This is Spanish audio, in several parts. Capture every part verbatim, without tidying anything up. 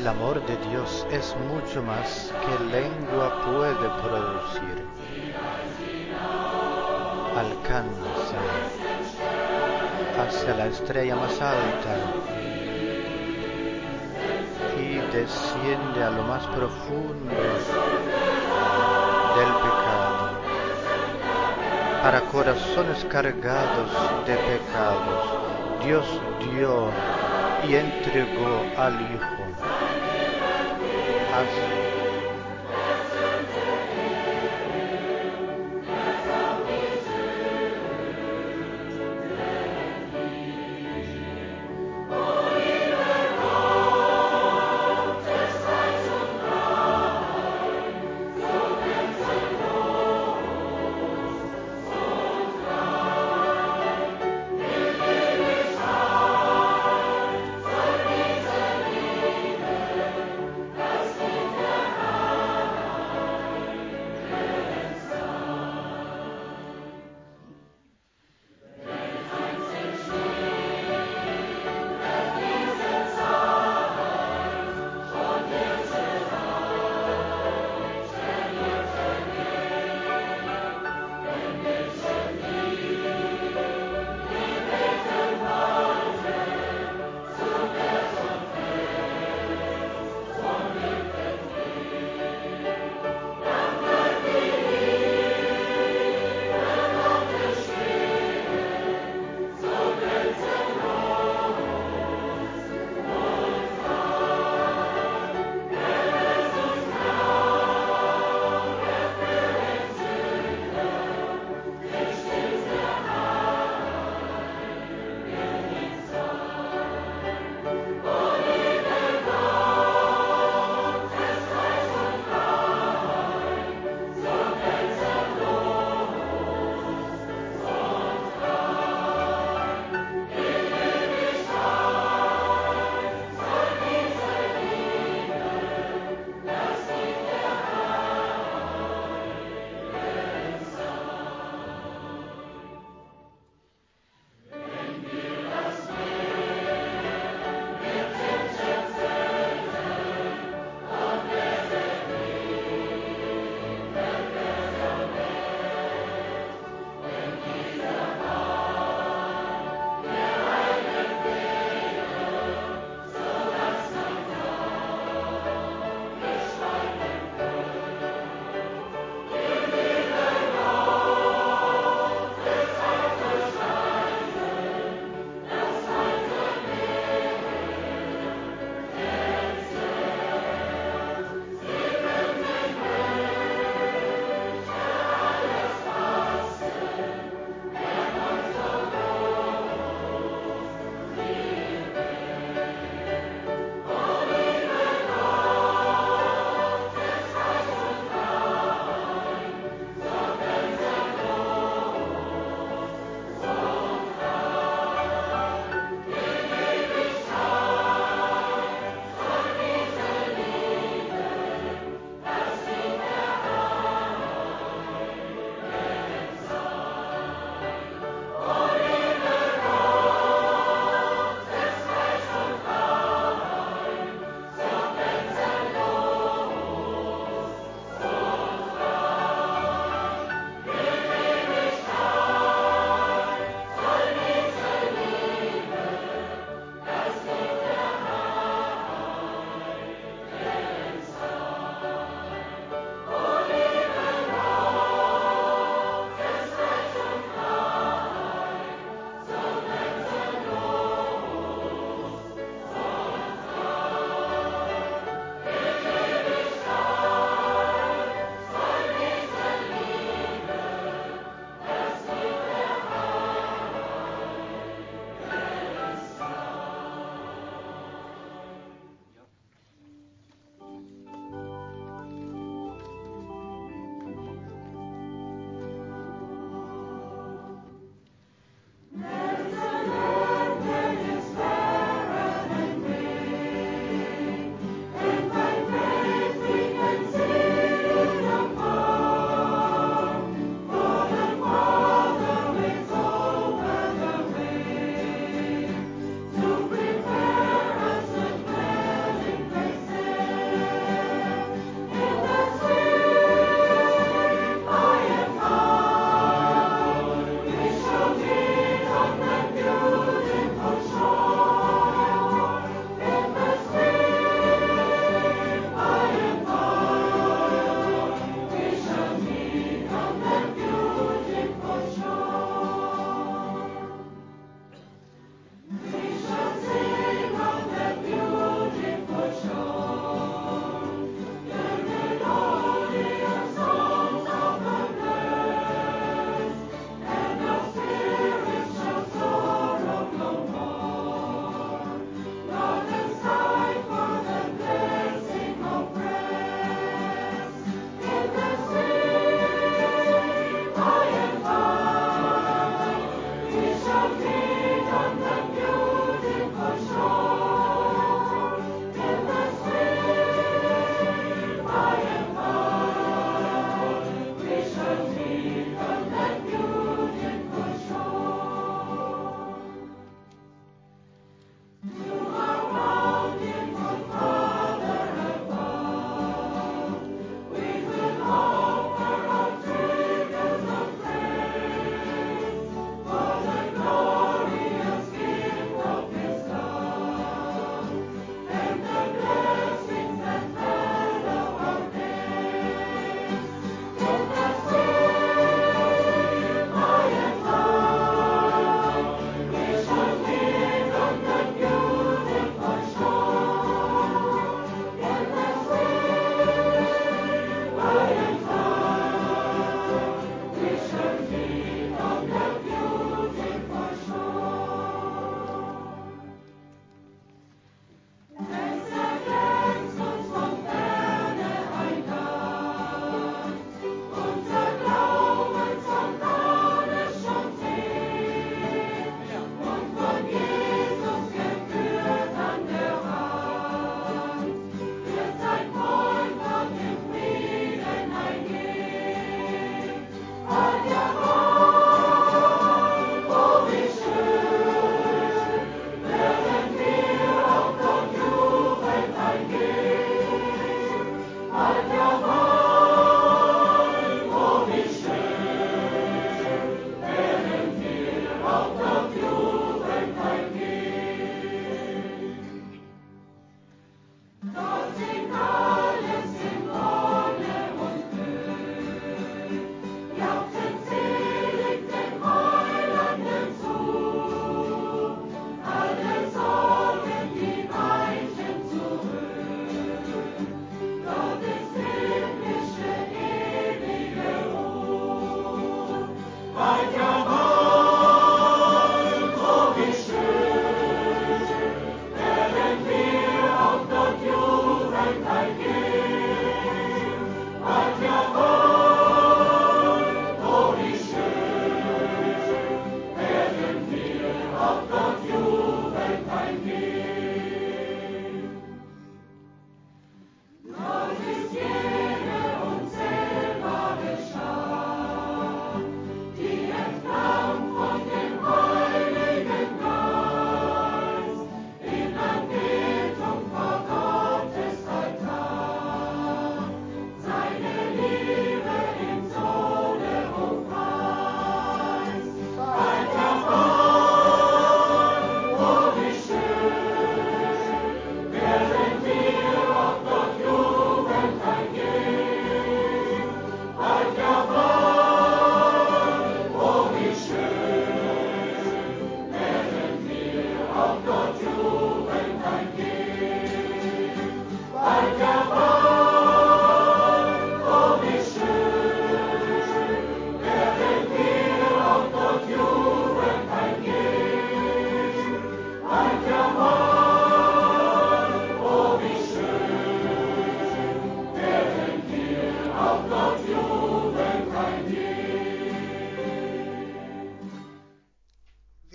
El amor de Dios es mucho más que lengua puede producir. Alcanza hacia la estrella más alta y desciende a lo más profundo del pecado. Para corazones cargados de pecados, Dios dio y entregó al Hijo. Así.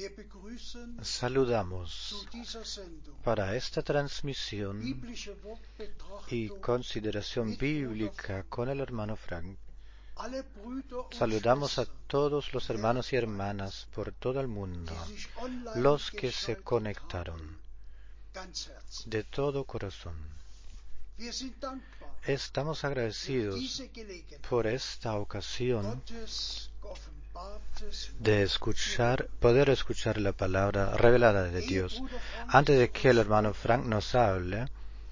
Saludamos para esta transmisión y consideración bíblica con el hermano Frank. Saludamos a todos los hermanos y hermanas por todo el mundo, los que se conectaron de todo corazón. Estamos agradecidos por esta ocasión de escuchar, poder escuchar la palabra revelada de Dios. Antes de que el hermano Frank nos hable,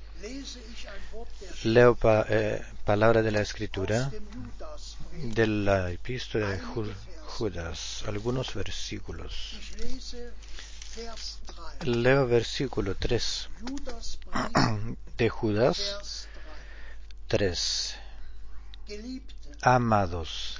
leo pa, eh, palabra de la Escritura de la epístola de Judas, algunos versículos. Leo versículo tres de Judas tres. Amados,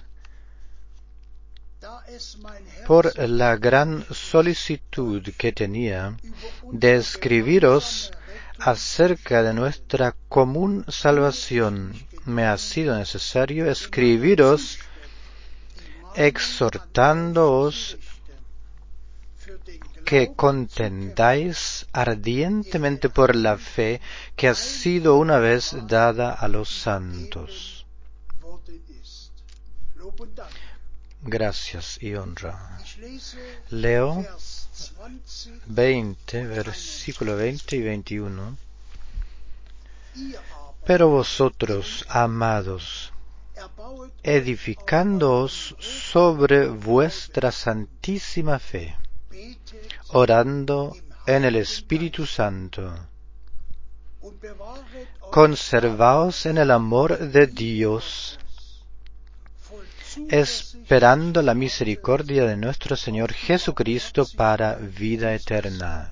por la gran solicitud que tenía de escribiros acerca de nuestra común salvación, me ha sido necesario escribiros exhortándoos que contendáis ardientemente por la fe que ha sido una vez dada a los santos. Gracias y honra. Leo veinte, versículo veinte y veintiuno. Pero vosotros, amados, edificándoos sobre vuestra santísima fe, orando en el Espíritu Santo, conservaos en el amor de Dios, esperando la misericordia de nuestro Señor Jesucristo para vida eterna.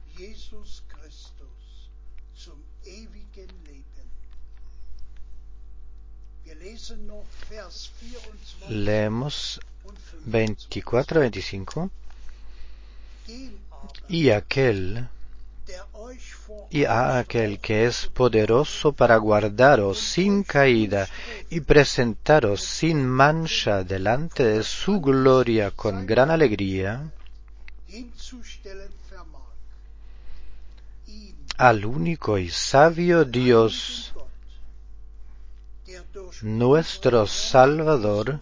Leemos veinticuatro a veinticinco. Y aquel y a aquel que es poderoso para guardaros sin caída y presentaros sin mancha delante de su gloria con gran alegría, al único y sabio Dios, nuestro Salvador,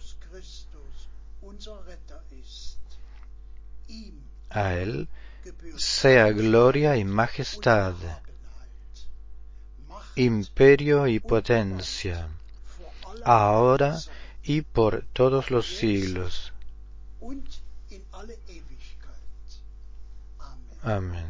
a Él sea gloria y majestad, imperio y potencia, ahora y por todos los siglos. Amén.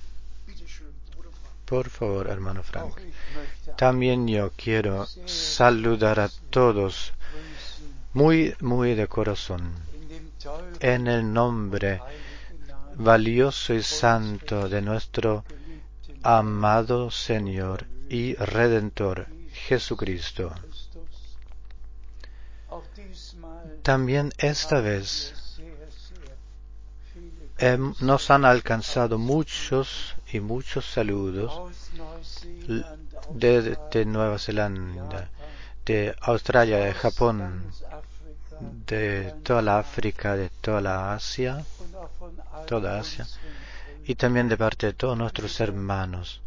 Por favor, hermano Frank. También yo quiero saludar a todos muy, muy de corazón, en el nombre valioso y santo de nuestro amado Señor y Redentor Jesucristo. También esta vez eh, nos han alcanzado muchos y muchos saludos de, de Nueva Zelanda, de Australia, de Japón, de toda la África, de toda la Asia, toda Asia, y también de parte de todos nuestros hermanos.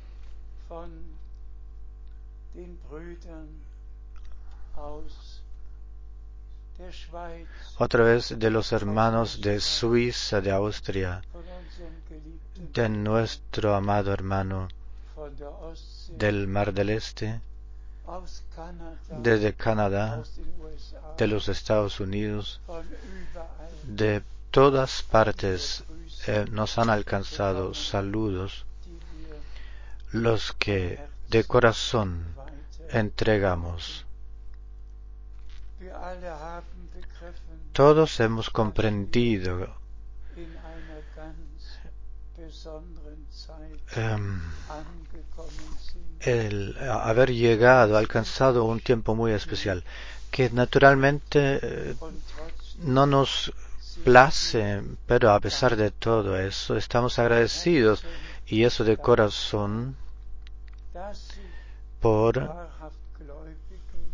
Otra vez de los hermanos de Suiza, de Austria, de nuestro amado hermano del Mar del Este, desde Canadá, de los Estados Unidos, de todas partes eh, nos han alcanzado saludos, los que de corazón entregamos. Todos hemos comprendido um, el haber llegado, alcanzado un tiempo muy especial, que naturalmente eh, no nos place, pero a pesar de todo eso, estamos agradecidos, y eso de corazón, por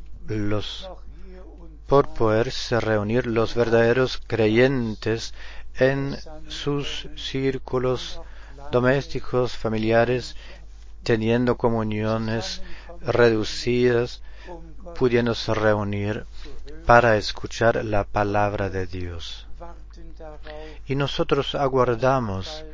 los por poderse reunir los verdaderos creyentes en sus círculos domésticos, familiares, teniendo comuniones reducidas, pudiéndose reunir para escuchar la palabra de Dios. Y nosotros aguardamos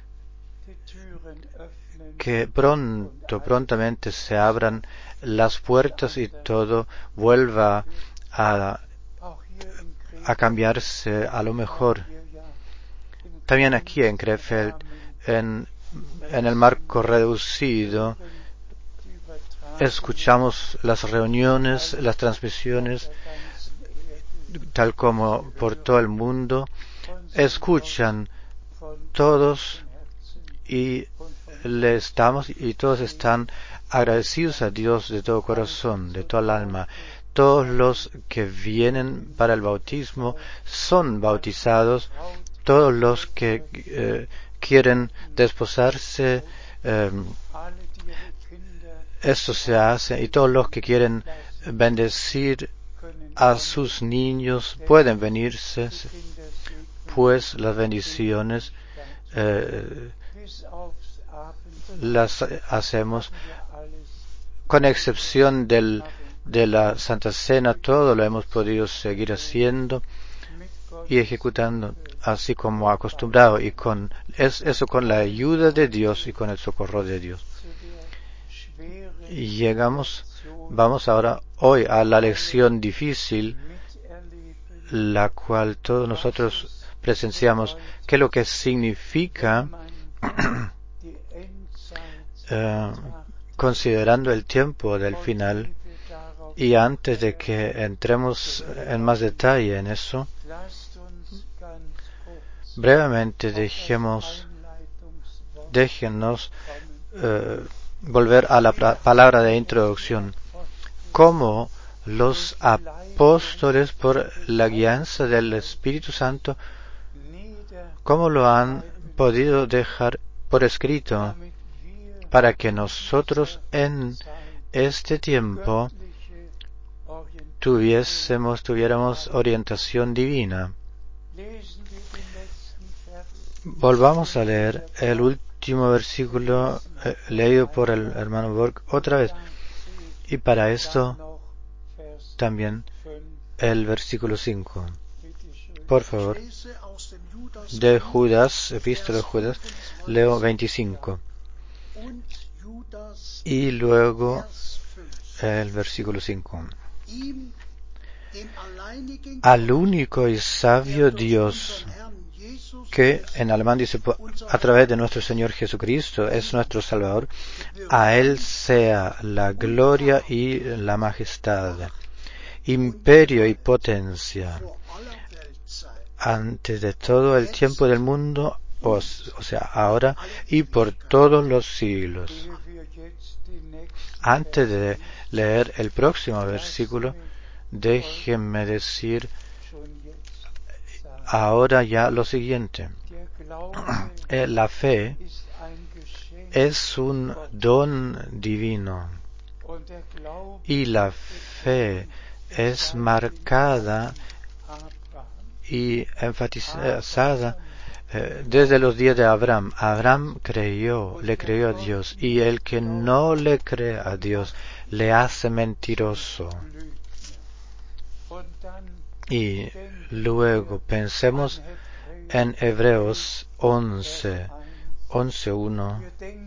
que pronto, prontamente se abran las puertas y todo vuelva a, a cambiarse a lo mejor. También aquí en Krefeld, en, en el marco reducido, escuchamos las reuniones, las transmisiones, tal como por todo el mundo, escuchan todos y le estamos y todos están agradecidos a Dios de todo corazón, de toda el alma. Todos los que vienen para el bautismo son bautizados. Todos los que eh, quieren desposarse, eh, esto se hace, y todos los que quieren bendecir a sus niños pueden venirse, pues las bendiciones eh, las hacemos con excepción del, de la Santa Cena. Todo lo hemos podido seguir haciendo y ejecutando así como acostumbrado, y con es, eso con la ayuda de Dios y con el socorro de Dios. Y llegamos, vamos ahora hoy a la lección difícil, la cual todos nosotros presenciamos, que lo que significa eh, considerando el tiempo del final. Y antes de que entremos en más detalle en eso, brevemente dejemos, déjenos eh, volver a la palabra de introducción. Cómo los apóstoles, por la guianza del Espíritu Santo, cómo lo han podido dejar por escrito para que nosotros en este tiempo tuviésemos, tuviéramos orientación divina. Volvamos a leer el último versículo eh, leído por el hermano Borg otra vez. Y para esto también el versículo cinco. Por favor. De Judas, epístola de Judas, leo veinticinco. Y luego el versículo cinco. Al único y sabio Dios, que en alemán dice a través de nuestro Señor Jesucristo es nuestro Salvador, a Él sea la gloria y la majestad, imperio y potencia, antes de todo el tiempo del mundo, o, o sea, ahora y por todos los siglos. Antes de leer el próximo versículo, déjenme decir ahora ya lo siguiente. La fe es un don divino y la fe es marcada y enfatizada eh, desde los días de Abraham. Abraham creyó, le creyó a Dios, y el que no le cree a Dios le hace mentiroso. Y luego pensemos en Hebreos once, once uno.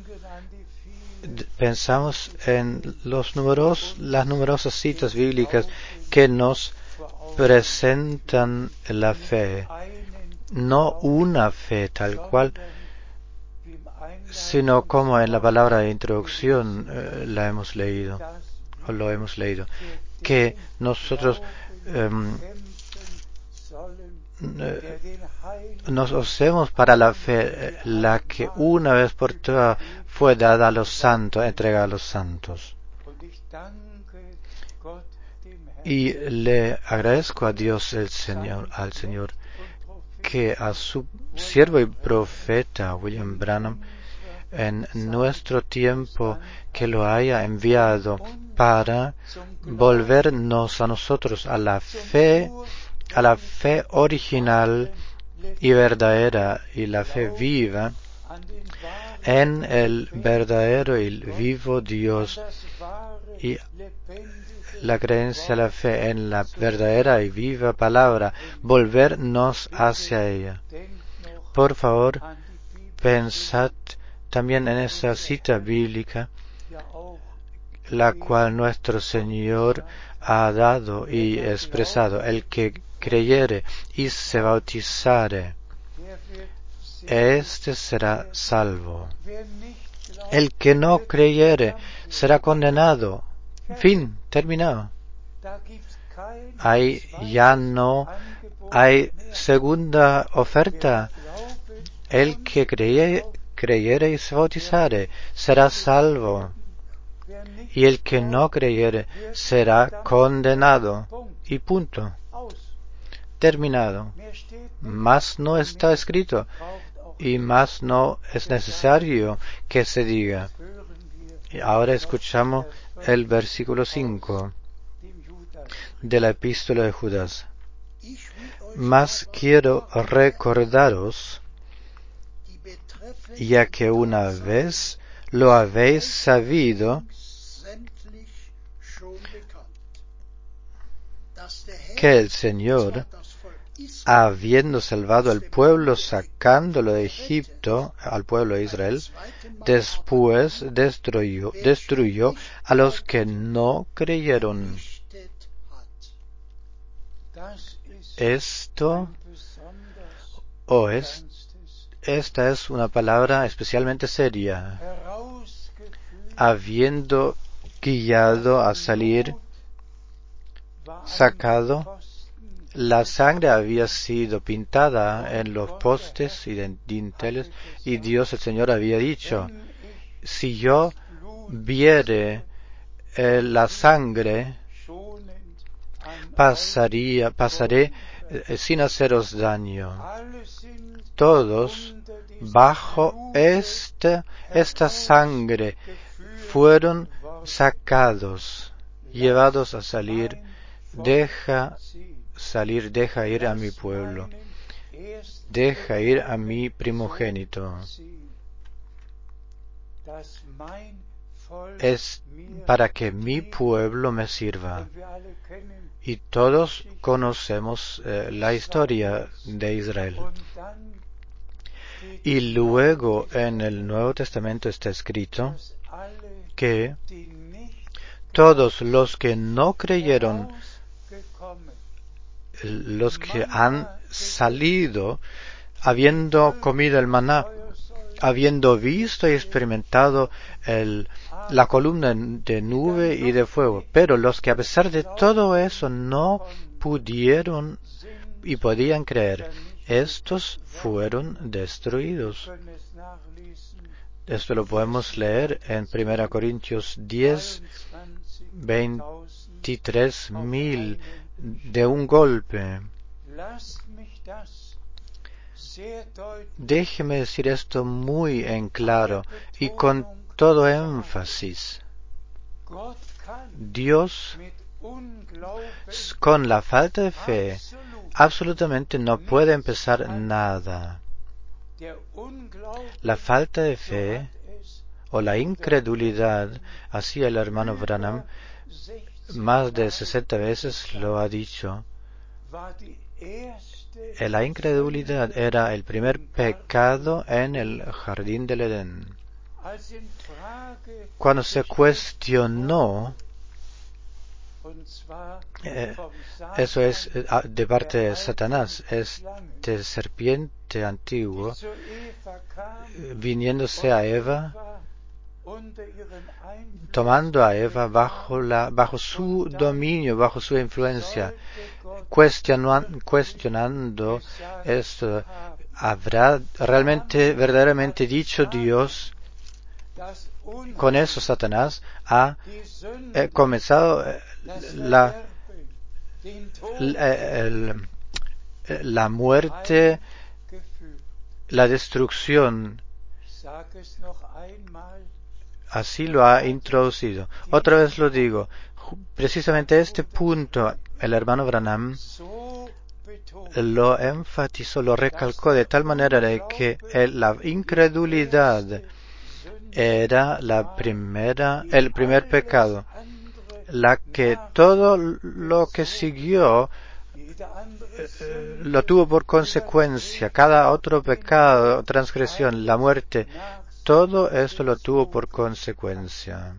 Pensamos en los numeros, las numerosas citas bíblicas que nos presentan la fe, no una fe tal cual, sino como en la palabra de introducción eh, la hemos leído, o lo hemos leído, que nosotros eh, nos hacemos para la fe, la que una vez por todas fue dada a los santos, entregada a los santos. Y le agradezco a Dios el Señor, al Señor, que a su siervo y profeta William Branham en nuestro tiempo que lo haya enviado para volvernos a nosotros a la fe, a la fe original y verdadera y la fe viva en el verdadero y vivo Dios y la creencia, la fe en la verdadera y viva palabra, volvernos hacia ella. Por favor, pensad también en esa cita bíblica, la cual nuestro Señor ha dado y expresado: el que creyere y se bautizare, este será salvo. El que no creyere será condenado. Fin, terminado. Ahí ya no hay segunda oferta. El que creye, creyere y se bautizare será salvo. Y el que no creyere será condenado. Y punto. Terminado. Más no está escrito. Y más no es necesario que se diga. Y ahora escuchamos el versículo cinco de la epístola de Judas. Mas quiero recordaros, ya que una vez lo habéis sabido, que el Señor, habiendo salvado al pueblo, sacándolo de Egipto, al pueblo de Israel, después destruyó, destruyó a los que no creyeron. Esto, o es, esta es una palabra especialmente seria. Habiendo guiado a salir, sacado, la sangre había sido pintada en los postes y dinteles, y Dios el Señor había dicho: si yo viere eh, la sangre, pasaría, pasaré eh, sin haceros daño. Todos bajo esta, esta sangre fueron sacados, llevados a salir. Deja salir, deja ir a mi pueblo, deja ir a mi primogénito. Es para que mi pueblo me sirva. Y todos conocemos eh, la historia de Israel. Y luego en el Nuevo Testamento está escrito que todos los que no creyeron, los que han salido habiendo comido el maná, habiendo visto y experimentado el, la columna de nube y de fuego, pero los que a pesar de todo eso no pudieron y podían creer, estos fueron destruidos. Esto lo podemos leer en Primera Corintios diez, veintitrés mil de un golpe. Déjeme decir esto muy en claro y con todo énfasis. Dios, con la falta de fe, absolutamente no puede empezar nada. La falta de fe o la incredulidad, así el hermano Branham más de sesenta veces lo ha dicho, la incredulidad era el primer pecado en el jardín del Edén. Cuando se cuestionó, eh, eso es eh, de parte de Satanás, este serpiente antiguo, eh, viniéndose a Eva, tomando a Eva bajo, la, bajo su dominio, bajo su influencia, cuestionando, cuestionando esto. ¿Habrá realmente, verdaderamente dicho Dios? Con eso Satanás ha eh, comenzado eh, la, la, el, la muerte, la destrucción. Así lo ha introducido. Otra vez lo digo, precisamente este punto el hermano Branham lo enfatizó, lo recalcó de tal manera de que el- la incredulidad era la primera, el primer pecado, la que todo lo que siguió eh, lo tuvo por consecuencia. Cada otro pecado, transgresión, la muerte, todo esto lo tuvo por consecuencia.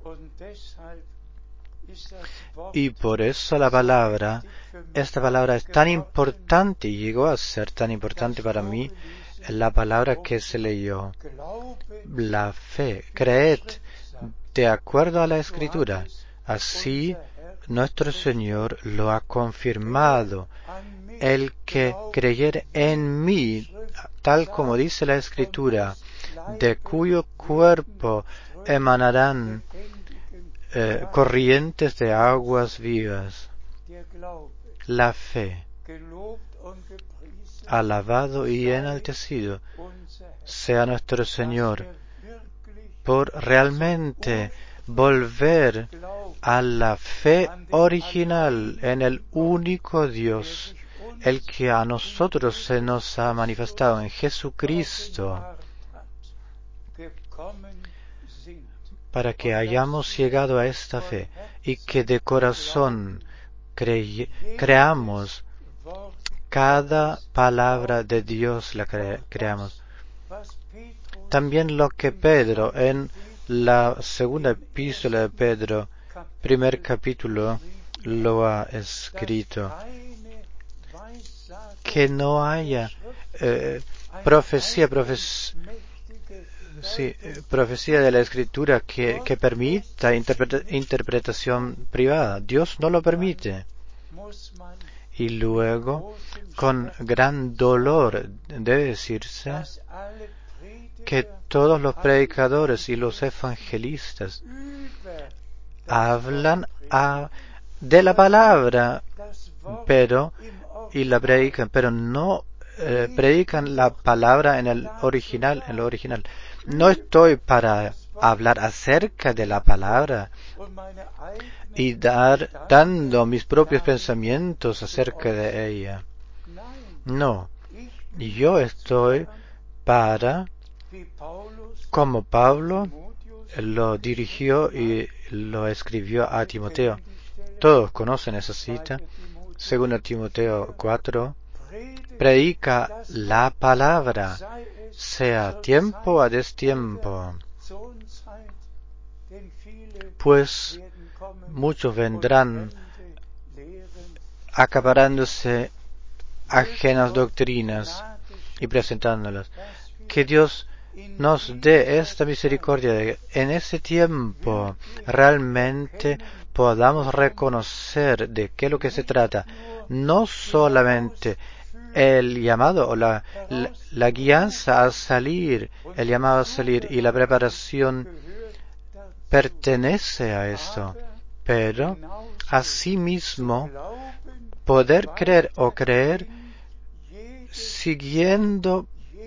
Y por eso la palabra, esta palabra es tan importante y llegó a ser tan importante para mí, la palabra que se leyó, la fe, creed de acuerdo a la Escritura. Así nuestro Señor lo ha confirmado. El que creyere en mí, tal como dice la Escritura, de cuyo cuerpo emanarán eh, corrientes de aguas vivas. La fe, alabado y enaltecido sea nuestro Señor por realmente volver a la fe original en el único Dios, el que a nosotros se nos ha manifestado en Jesucristo, para que hayamos llegado a esta fe y que de corazón cre- creamos cada palabra de Dios, la cre- creamos. También lo que Pedro en la segunda epístola de Pedro, primer capítulo, lo ha escrito, que no haya eh, profecía, profes, sí, eh, profecía de la Escritura que, que permita interpreta, interpretación privada. Dios no lo permite. Y luego, con gran dolor, debe decirse que todos los predicadores y los evangelistas hablan a, de la palabra, pero y la predican, pero no eh, predican la palabra en el original, en lo original. No estoy para hablar acerca de la palabra y dar dando mis propios pensamientos acerca de ella. No, yo estoy para, como Pablo lo dirigió y lo escribió a Timoteo. Todos conocen esa cita, según Timoteo cuatro, predica la palabra, sea tiempo o a destiempo, pues muchos vendrán acaparándose ajenas doctrinas y presentándolas. Que Dios nos dé esta misericordia de que en ese tiempo realmente podamos reconocer de qué es lo que se trata, no solamente el llamado o la, la, la guianza a salir, el llamado a salir y la preparación pertenece a esto, pero asimismo poder creer o creer siguiendo,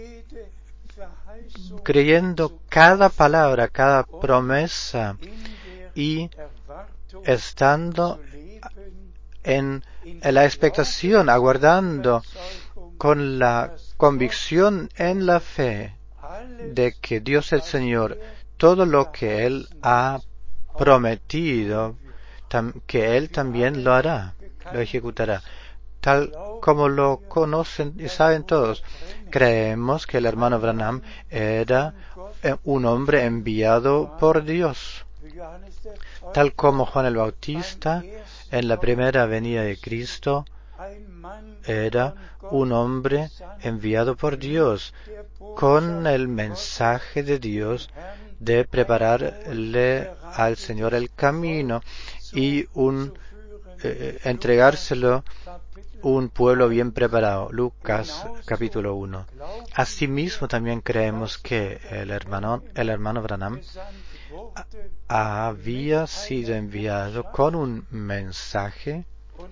creyendo cada palabra, cada promesa y estando en, en la expectación, aguardando con la convicción en la fe de que Dios el Señor, todo lo que Él ha prometido, tam, que Él también lo hará, lo ejecutará. Tal como lo conocen y saben todos, creemos que el hermano Branham era un hombre enviado por Dios, tal como Juan el Bautista en la primera venida de Cristo era un hombre enviado por Dios con el mensaje de Dios de prepararle al Señor el camino y un eh, entregárselo un pueblo bien preparado. Lucas capítulo uno. Asimismo también creemos que el hermano, el hermano Branham había sido enviado con un mensaje,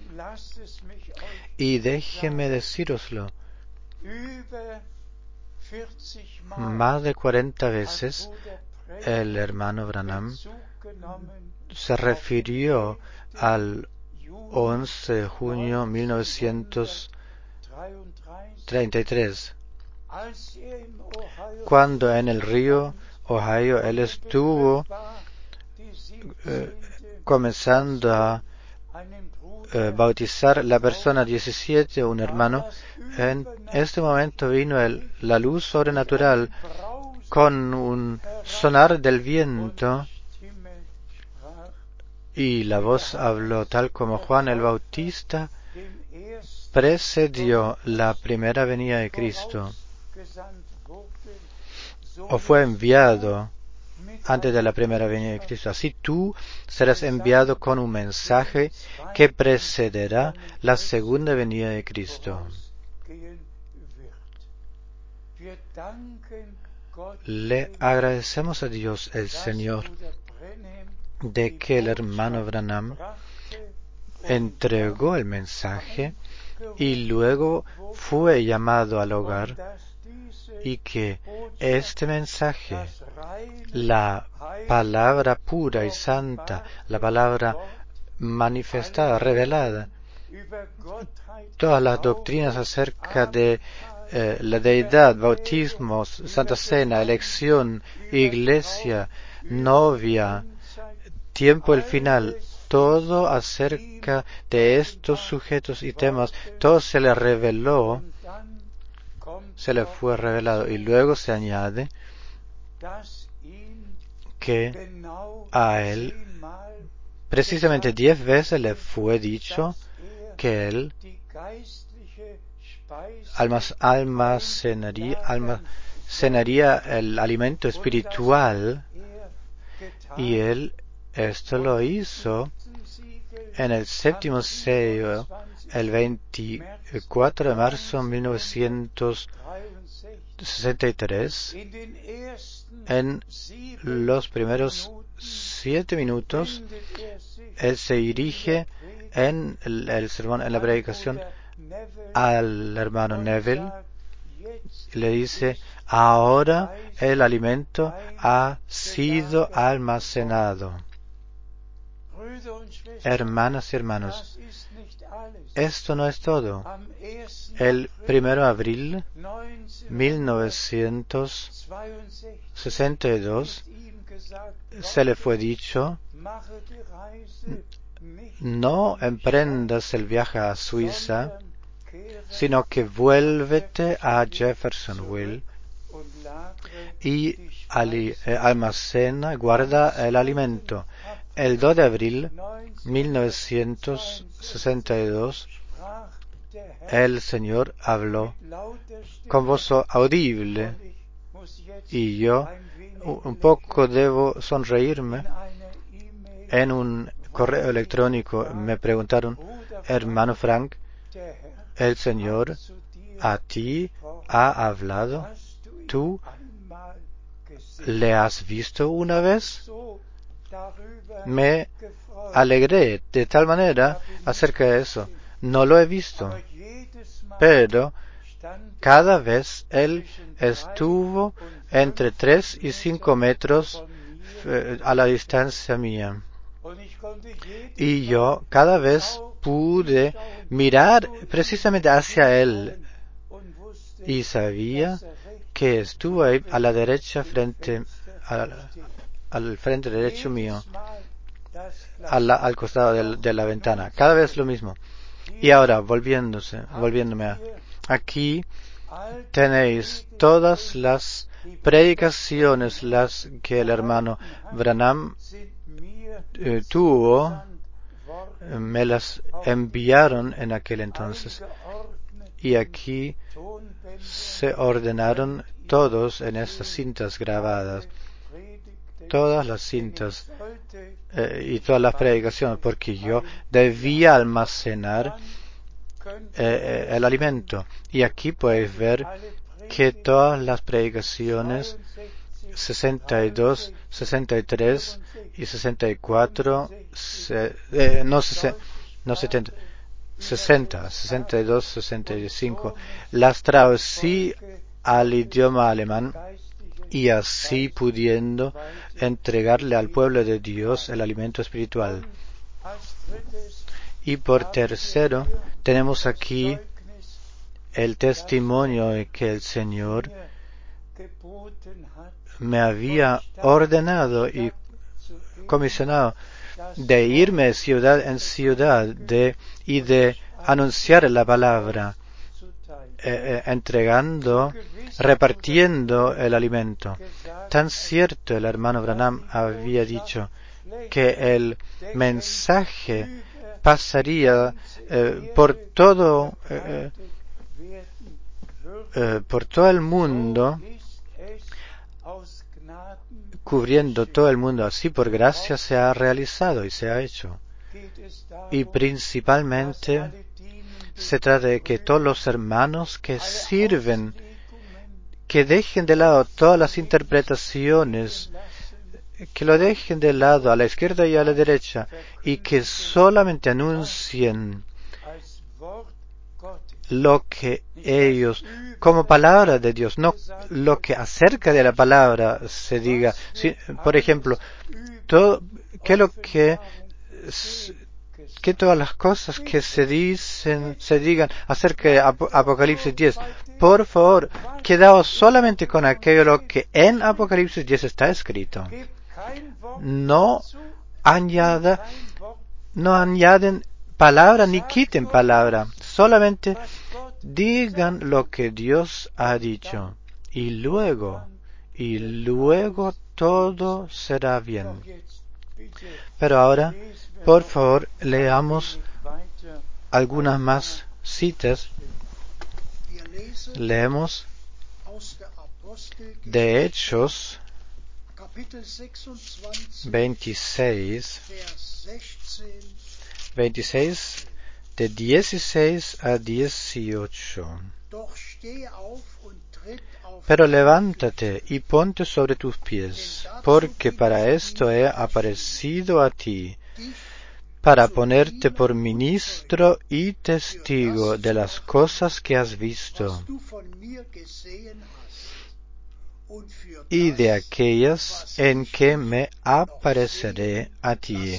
y déjeme decíroslo, más de cuarenta veces el hermano Branham se refirió al once de junio de mil novecientos treinta y tres. Cuando en el río Ohio él estuvo eh, comenzando a eh, bautizar la persona diecisiete, un hermano, en este momento vino el, la luz sobrenatural con un sonar del viento y la voz habló tal como Juan el Bautista precedió la primera venida de Cristo o fue enviado antes de la primera venida de Cristo. Así tú serás enviado con un mensaje que precederá la segunda venida de Cristo. Le agradecemos a Dios el Señor de que el hermano Branham entregó el mensaje y luego fue llamado al hogar y que este mensaje, la palabra pura y santa, la palabra manifestada, revelada, todas las doctrinas acerca de eh, la deidad, bautismo, Santa Cena, elección, iglesia, novia, tiempo el final, todo acerca de estos sujetos y temas, todo se le reveló, se le fue revelado y luego se añade que a él precisamente diez veces le fue dicho que él almacenaría, almacenaría el alimento espiritual y él esto lo hizo en el séptimo sello el veinticuatro de marzo de mil novecientos sesenta y tres. En los primeros siete minutos él se dirige en el, el sermón, en la predicación, al hermano Neville, le dice: ahora el alimento ha sido almacenado. Hermanas y hermanos, esto no es todo. El primero de abril de mil novecientos sesenta y dos se le fue dicho: no emprendas el viaje a Suiza, sino que vuélvete a Jeffersonville y almacena, guarda el alimento. El dos de abril de mil novecientos sesenta y dos el Señor habló con voz audible y yo un poco debo sonreírme. En un correo electrónico me preguntaron: hermano Frank, ¿el Señor a ti ha hablado? ¿Tú le has visto una vez? Me alegré de tal manera acerca de eso. No lo he visto, pero cada vez él estuvo entre tres y cinco metros eh, a la distancia mía. Y yo cada vez pude mirar precisamente hacia él y sabía que estuvo ahí a la derecha frente al, al frente derecho mío, al, al costado de, de la ventana. Cada vez lo mismo. Y ahora volviéndose, volviéndome a, aquí tenéis todas las predicaciones las que el hermano Branham eh, tuvo, me las enviaron en aquel entonces. Y aquí se ordenaron todos en estas cintas grabadas, todas las cintas eh, y todas las predicaciones, porque yo debía almacenar eh, el alimento. Y aquí puedes ver que todas las predicaciones sesenta y dos, sesenta y tres y sesenta y cuatro, se, eh, no, se, no setenta, sesenta, sesenta y dos, sesenta y cinco, las traducí al idioma alemán y así pudiendo entregarle al pueblo de Dios el alimento espiritual. Y por tercero, tenemos aquí el testimonio que el Señor me había ordenado y comisionado de irme de ciudad en ciudad de, y de anunciar la palabra, eh, eh, entregando, repartiendo el alimento. Tan cierto el hermano Branham había dicho que el mensaje pasaría eh, por todo eh, eh, por todo el mundo, cubriendo todo el mundo. Así por gracia se ha realizado y se ha hecho. Y principalmente se trata de que todos los hermanos que sirven, que dejen de lado todas las interpretaciones, que lo dejen de lado a la izquierda y a la derecha, y que solamente anuncien lo que ellos, como palabra de Dios, no lo que acerca de la palabra se diga. Si, por ejemplo, todo, que lo que, que todas las cosas que se dicen, se digan acerca de Ap- Apocalipsis diez, por favor, quedaos solamente con aquello lo que en Apocalipsis diez está escrito. No añada, no añaden palabra ni quiten palabra, solamente digan lo que Dios ha dicho, y luego, y luego todo será bien. Pero ahora, por favor, leamos algunas más citas. Leemos de Hechos veintiséis, veintiséis, de dieciséis a dieciocho. Pero levántate y ponte sobre tus pies, porque para esto he aparecido a ti, para ponerte por ministro y testigo de las cosas que has visto y de aquellas en que me apareceré a ti,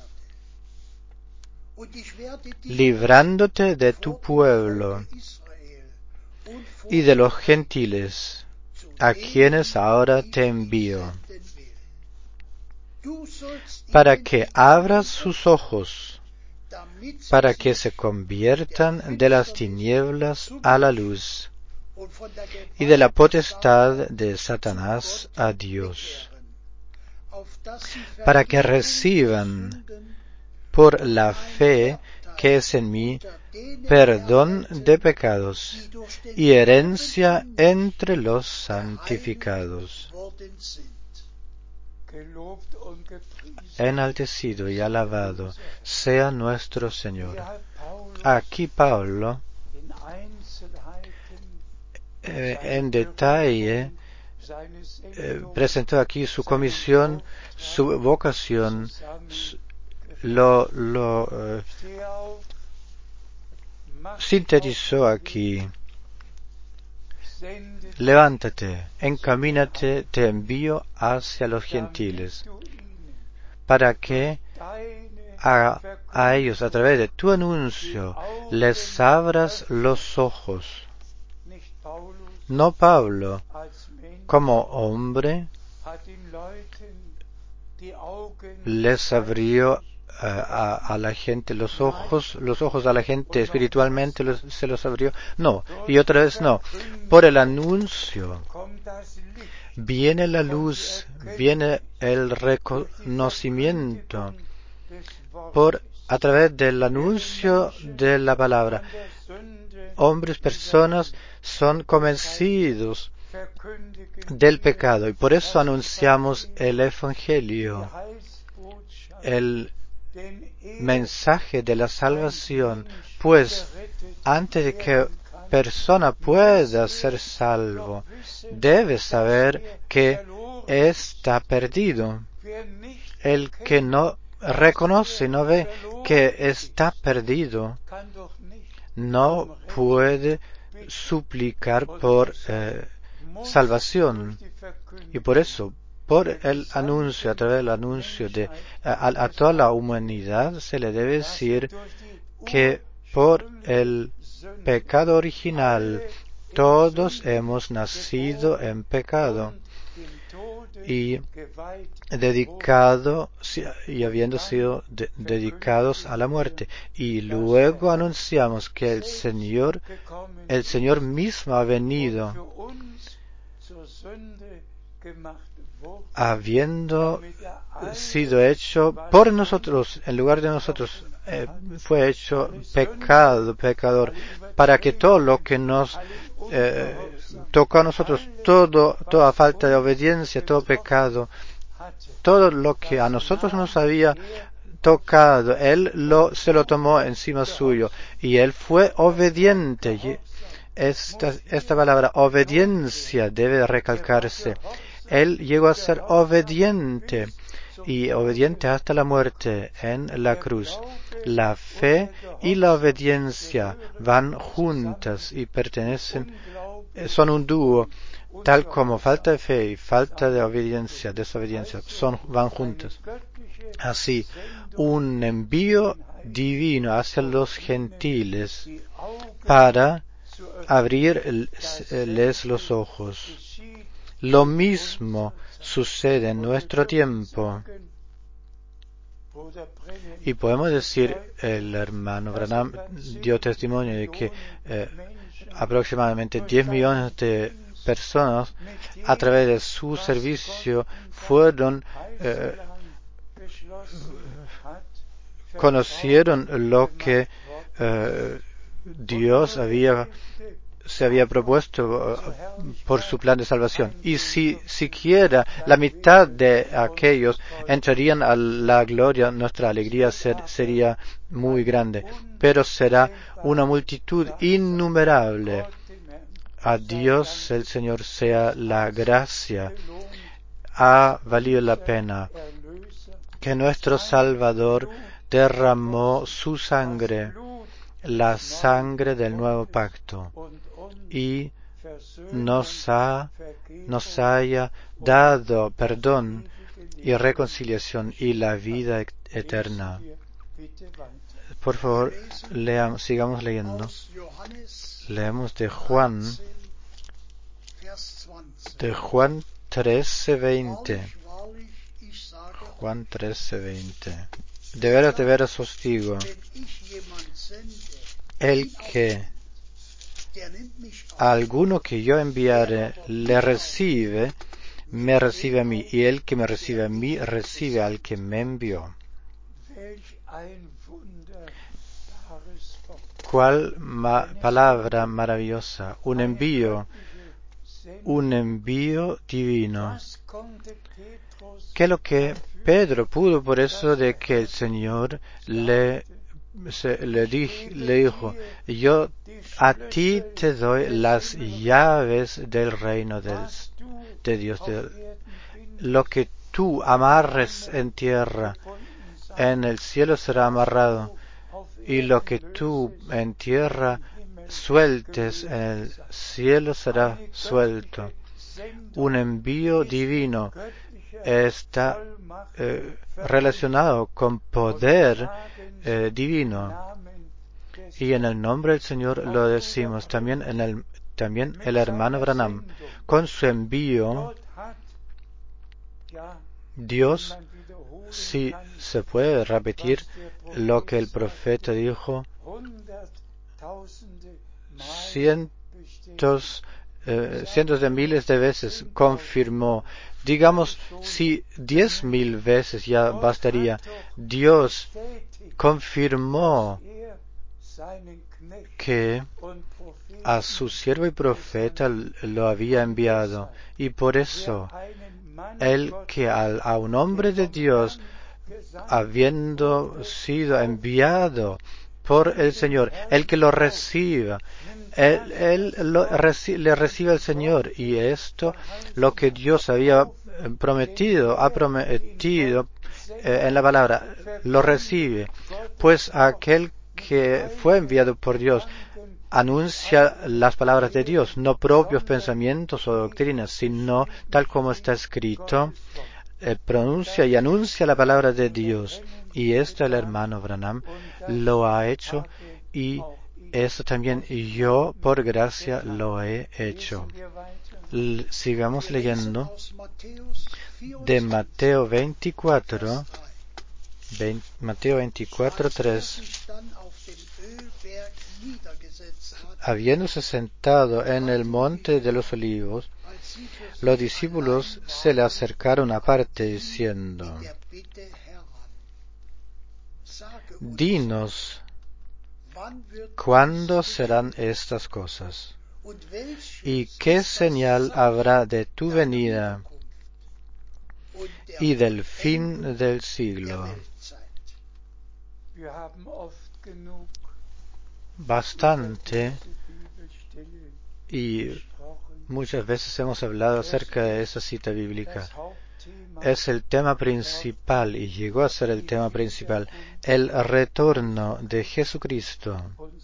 librándote de tu pueblo y de los gentiles, a quienes ahora te envío, para que abras sus ojos, para que se conviertan de las tinieblas a la luz, y de la potestad de Satanás a Dios, para que reciban por la fe que es en mí perdón de pecados y herencia entre los santificados. Enaltecido y alabado sea nuestro Señor. Aquí Pablo eh, en detalle eh, presentó aquí su comisión, su vocación, su, lo, lo eh, sintetizó aquí. Levántate, encamínate, te envío hacia los gentiles, para que a, a ellos, a través de tu anuncio, les abras los ojos. No Pablo, como hombre, les abrió a, a la gente los ojos, los ojos a la gente espiritualmente los, se los abrió. No, y otra vez no. Por el anuncio viene la luz, viene el reconocimiento. Por a través del anuncio de la palabra, hombres, personas son convencidos del pecado, y por eso anunciamos el Evangelio, el mensaje de la salvación, pues antes de que persona pueda ser salvo, debe saber que está perdido. El que no reconoce, no ve que está perdido, no puede suplicar por eh, salvación. Y por eso, por el anuncio, a través del anuncio de a, a toda la humanidad, se le debe decir que por el pecado original. Todos hemos nacido en pecado y dedicado y habiendo sido de, dedicados a la muerte. Y luego anunciamos que el Señor, el Señor mismo ha venido habiendo sido hecho por nosotros, en lugar de nosotros, eh, fue hecho pecado, pecador, para que todo lo que nos eh, tocó a nosotros, todo, toda falta de obediencia, todo pecado, todo lo que a nosotros nos había tocado, Él lo, se lo tomó encima suyo, y Él fue obediente. Esta, esta palabra obediencia debe recalcarse. Él llegó a ser obediente y obediente hasta la muerte en la cruz. La fe y la obediencia van juntas y pertenecen, son un dúo, tal como falta de fe y falta de obediencia, desobediencia, son, van juntas. Así, un envío divino hacia los gentiles para abrirles los ojos. Lo mismo sucede en nuestro tiempo. Y podemos decir, el hermano Branham dio testimonio de que eh, aproximadamente diez millones de personas a través de su servicio fueron eh, conocieron lo que eh, Dios había se había propuesto uh, por su plan de salvación. Y si siquiera la mitad de aquellos entrarían a la gloria, nuestra alegría ser, sería muy grande. Pero será una multitud innumerable. A Dios el Señor sea la gracia. Ha valido la pena que nuestro Salvador derramó su sangre, la sangre del nuevo pacto, y nos ha, nos haya dado perdón y reconciliación y la vida eterna. Por favor, leamos, sigamos leyendo. Leemos de Juan, de Juan trece veinte. Juan trece veinte. De veras, de veras os digo, el que a alguno que yo enviare le recibe, me recibe a mí, y el que me recibe a mí, recibe al que me envió. ¿Cuál ma- palabra maravillosa? Un envío, un envío divino. ¿Qué es lo que Pedro pudo por eso de que el Señor le Se, le, di, le dijo, yo a ti te doy las llaves del reino del, de Dios. De, lo que tú amarres en tierra, en el cielo será amarrado, y lo que tú en tierra sueltes, en el cielo será suelto. Un envío divino está eh, relacionado con poder eh, divino, y en el nombre del Señor lo decimos. También en el también el hermano Branham, con su envío, Dios, si se puede repetir lo que el profeta dijo, cientos eh, cientos de miles de veces confirmó. Digamos, si diez mil veces ya bastaría. Dios confirmó que a su siervo y profeta lo había enviado, y por eso el que al, a un hombre de Dios, habiendo sido enviado por el Señor, el que lo reciba, él, él lo, reci, le recibe el Señor, y esto lo que Dios había prometido, ha prometido eh, en la palabra, lo recibe, pues aquel que fue enviado por Dios anuncia las palabras de Dios, no propios pensamientos o doctrinas, sino tal como está escrito, eh, pronuncia y anuncia la palabra de Dios. Y esto el hermano Branham lo ha hecho, y eso también yo por gracia lo he hecho. L- sigamos leyendo de Mateo veinticuatro, veinte, Mateo veinticuatro, tres. Habiéndose sentado en el monte de los olivos, los discípulos se le acercaron aparte diciendo: Dinos, ¿cuándo serán estas cosas? ¿Y qué señal habrá de tu venida y del fin del siglo? Bastante y muchas veces hemos hablado acerca de esa cita bíblica. Es el tema principal y llegó a ser el tema principal, el retorno de Jesucristo,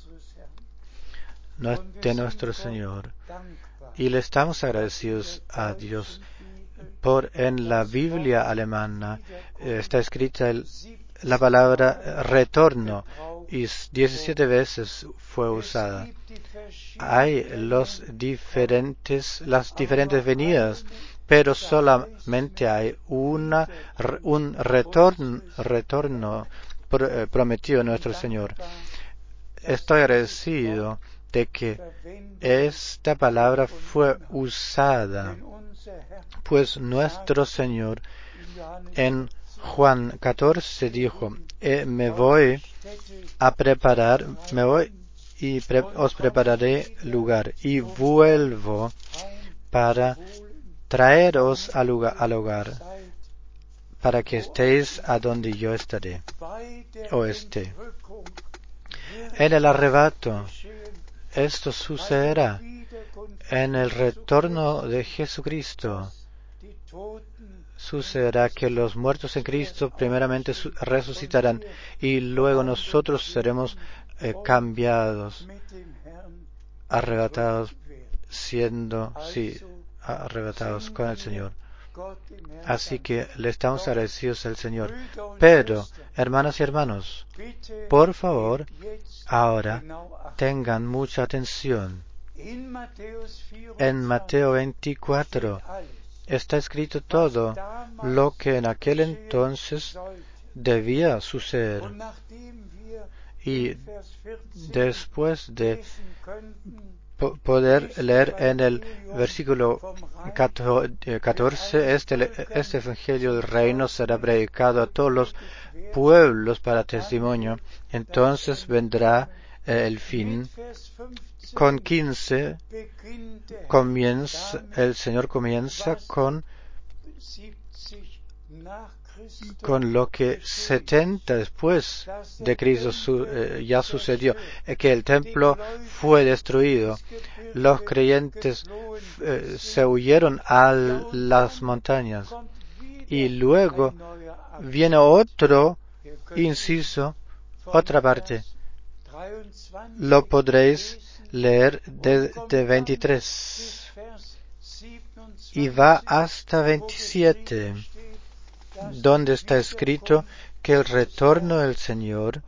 de nuestro Señor. Y le estamos agradecidos a Dios por en la Biblia alemana eh, está escrita el, la palabra retorno y diecisiete veces fue usada. Hay los diferentes, las diferentes venidas, pero solamente hay una, un retorno, retorno pr- prometido a nuestro Señor. Estoy agradecido de que esta palabra fue usada, pues nuestro Señor en Juan catorce dijo: eh, me voy a preparar, me voy y pre os prepararé lugar y vuelvo para traeros al lugar, al hogar, para que estéis a donde yo estaré o esté. En el arrebato esto sucederá. En el retorno de Jesucristo sucederá que los muertos en Cristo primeramente resucitarán y luego nosotros seremos eh, cambiados, arrebatados, siendo, sí, arrebatados con el Señor. Así que le estamos agradecidos al Señor. Pero, hermanas y hermanos, por favor, ahora tengan mucha atención. En Mateo veinticuatro está escrito todo lo que en aquel entonces debía suceder. Y después de po poder leer en el versículo catorce, este, este Evangelio del Reino será predicado a todos los pueblos para testimonio. Entonces vendrá eh, el fin. Con quince comienza, el Señor comienza con con lo que setenta después de Cristo su, eh, ya sucedió, eh, que el templo fue destruido, los creyentes eh, se huyeron a las montañas y luego viene otro inciso, otra parte. Lo podréis leer desde veintitrés y va hasta veintisiete, donde está escrito que el retorno del Señor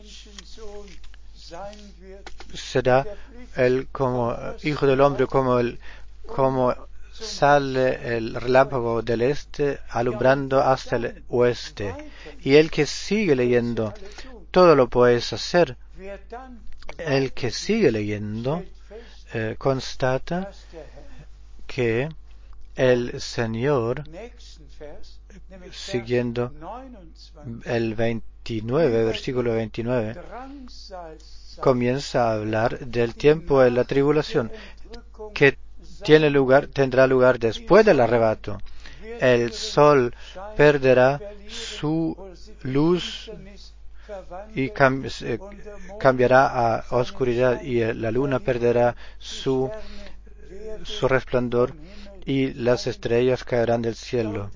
será el como hijo del hombre, como el como sale el relámpago del este alumbrando hasta el oeste. Y el que sigue leyendo, todo lo puedes hacer. El que sigue leyendo eh, constata que el Señor, siguiendo el veintinueve, versículo veintinueve, comienza a hablar del tiempo de la tribulación que tiene lugar, tendrá lugar después del arrebato. El sol perderá su luz y cam eh, cambiará a oscuridad y la luna perderá su, su resplandor y las estrellas caerán del cielo.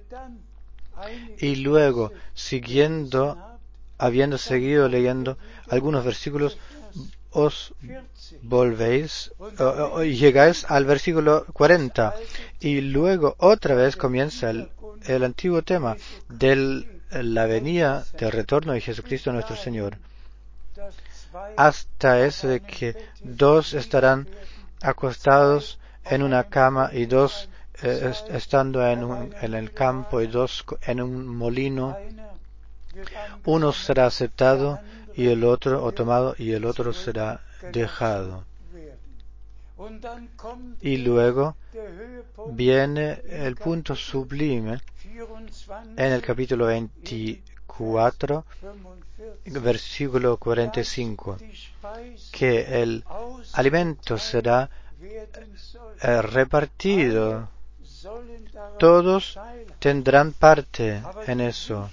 Y luego, siguiendo, habiendo seguido leyendo algunos versículos, os volvéis o, o, llegáis al versículo cuarenta y luego otra vez comienza el, el antiguo tema de la venida del retorno de Jesucristo nuestro Señor. hasta eso de que dos estarán acostados en una cama y dos eh, est estando en, un, en el campo y dos en un molino. Uno será aceptado y el otro o tomado y el otro será dejado. Y luego viene el punto sublime en el capítulo veinticuatro, versículo cuarenta y cinco, que el alimento será eh, repartido. Todos tendrán parte en eso.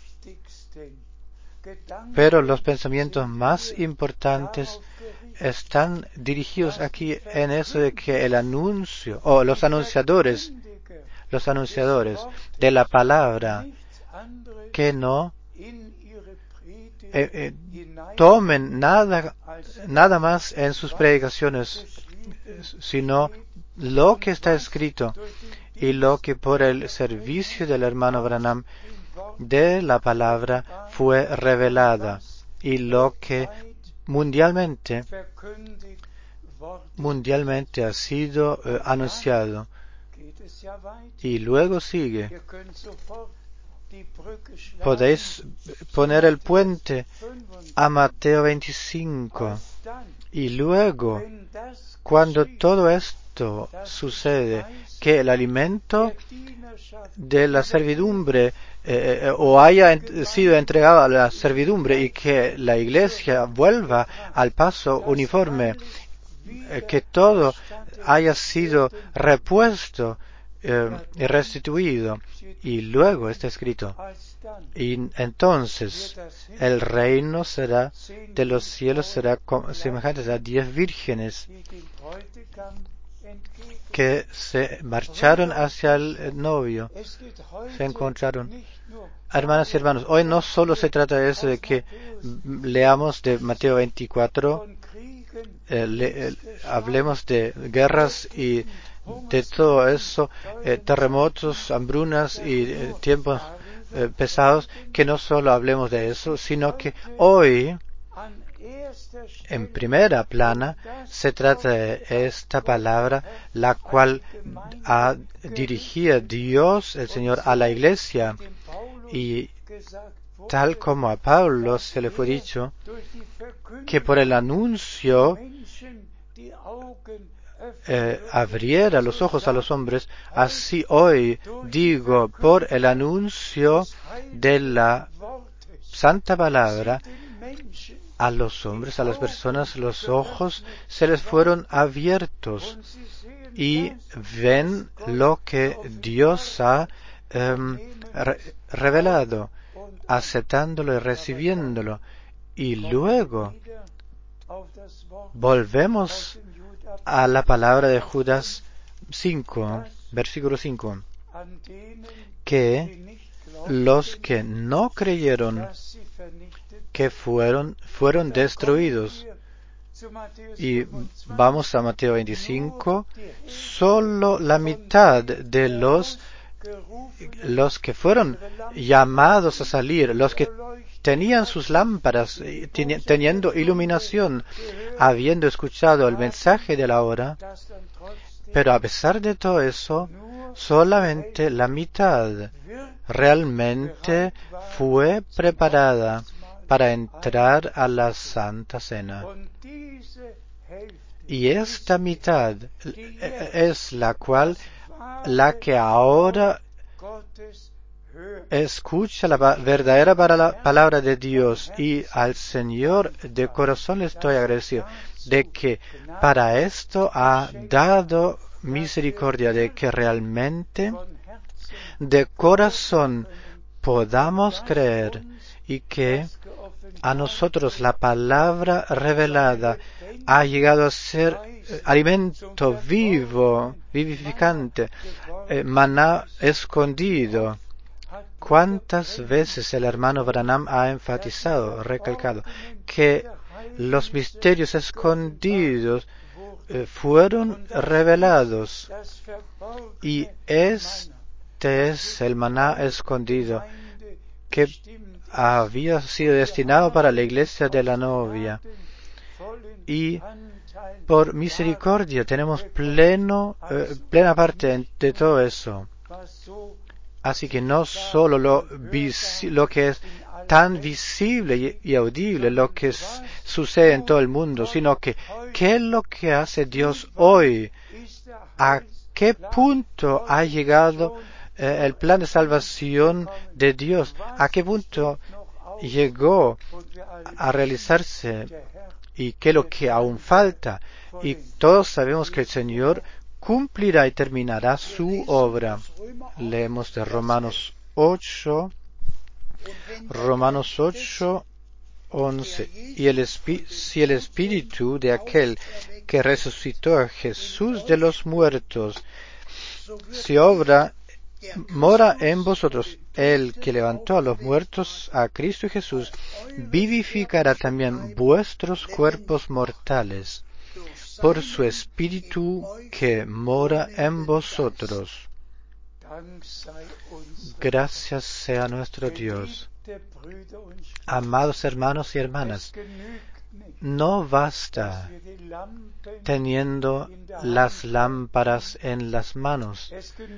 Pero los pensamientos más importantes están dirigidos aquí en eso de que el anuncio, o los anunciadores, los anunciadores de la palabra, que no eh, eh, tomen nada, nada más en sus predicaciones, sino lo que está escrito y lo que por el servicio del hermano Branham de la palabra fue revelada y lo que mundialmente mundialmente ha sido eh, anunciado. Y luego sigue. Podéis poner el puente a Mateo veinticinco. Y luego, cuando todo esto sucede, que el alimento de la servidumbre eh, o haya en, sido entregado a la servidumbre y que la iglesia vuelva al paso uniforme, eh, que todo haya sido repuesto eh, y restituido. Y luego está escrito, y entonces el reino será de los cielos será semejante a diez vírgenes que se marcharon hacia el novio, se encontraron. Hermanas y hermanos, hoy no solo se trata de eso de que leamos de Mateo veinticuatro, eh, le, eh, hablemos de guerras y de todo eso, eh, terremotos, hambrunas y eh, tiempos eh, pesados, que no solo hablemos de eso, sino que hoy, en primera plana, se trata de esta palabra, la cual ha dirigido Dios, el Señor, a la iglesia, y tal como a Pablo se le fue dicho, que por el anuncio eh, abriera los ojos a los hombres, así hoy digo, por el anuncio de la santa palabra, a los hombres, a las personas, los ojos se les fueron abiertos y ven lo que Dios ha um, re revelado, aceptándolo y recibiéndolo. Y luego volvemos a la palabra de Judas cinco, versículo cinco, que los que no creyeron que fueron, fueron destruidos. Y vamos a Mateo veinticinco, solo la mitad de los, los que fueron llamados a salir, los que tenían sus lámparas, teniendo iluminación, habiendo escuchado el mensaje de la hora, pero a pesar de todo eso, solamente la mitad realmente fue preparada para entrar a la Santa Cena. Y esta mitad es la cual, la que ahora escucha la verdadera palabra de Dios, y al Señor de corazón le estoy agradecido de que para esto ha dado misericordia, de que realmente de corazón podamos creer y que a nosotros la palabra revelada ha llegado a ser eh, alimento vivo, vivificante, eh, maná escondido. ¿Cuántas veces el hermano Branham ha enfatizado, recalcado, que los misterios escondidos eh, fueron revelados? Y este es el maná escondido que había sido destinado para la iglesia de la novia. y por misericordia tenemos pleno, eh, plena parte de todo eso. Así que no solo lo, lo que es tan visible y, y audible, lo que s- sucede en todo el mundo, sino que qué es lo que hace Dios hoy, a qué punto ha llegado eh, el plan de salvación de Dios, a qué punto llegó a realizarse y qué es lo que aún falta. Y todos sabemos que el Señor cumplirá y terminará su obra. Leemos de Romanos ocho, Romanos ocho, once. Y el espi- si el espíritu de aquel que resucitó a Jesús de los muertos, si obra, mora en vosotros, el que levantó a los muertos a Cristo Jesús, vivificará también vuestros cuerpos mortales por su espíritu que mora en vosotros. Gracias sea nuestro Dios. Amados hermanos y hermanas, no basta teniendo las lámparas en las manos.